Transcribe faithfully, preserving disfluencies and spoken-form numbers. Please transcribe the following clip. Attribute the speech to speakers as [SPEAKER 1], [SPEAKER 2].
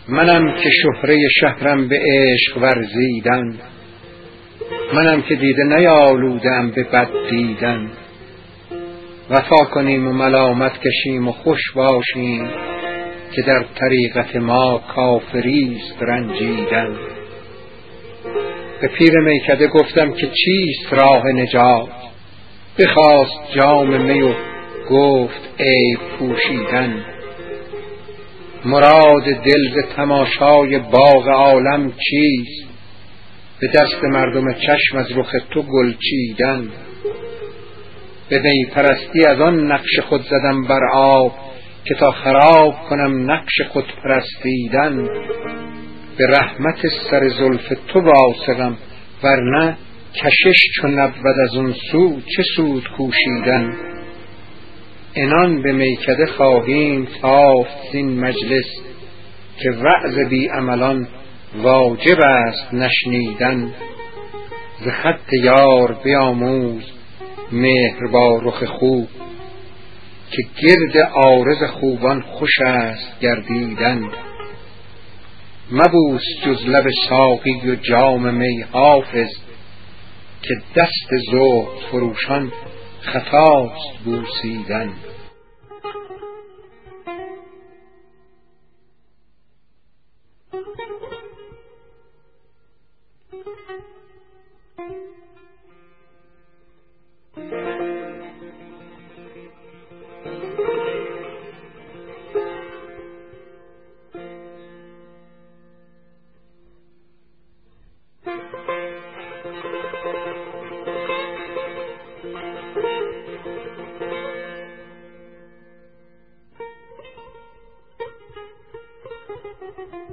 [SPEAKER 1] منم که شهره شهرم به عشق ورزیدن، منم که دیده نیالودم به بد دیدن. وفا کنیم و ملامت کشیم و خوش باشیم که در طریقت ما کافریست رنجیدن. به پیر میکده گفتم که چیست راه نجات، بخواست جام می و گفت عیب پوشیدن. مراد دل ز تماشای باغ عالم چیست، به دست مردم چشم از رخ تو گل چیدن. به می پرستی از آن نقش خود زدم بر آب، که تا خراب کنم نقش خود پرستیدن. به رحمت سر زلف تو واثقم، ورنه کشش چو نبود از اون سو چه سود کوشیدن. عنان به میکده خواهیم تافت زین مجلس، که وعظ بی عملان واجب است نشنیدن. ز خط یار بیاموز مهر با رخ خوب، که گرد عارض خوبان خوش است گردیدن. مبوس جز لب ساقی و جام می حافظ، که دست زهد فروشان خطاست بوسیدن.
[SPEAKER 2] Thank you.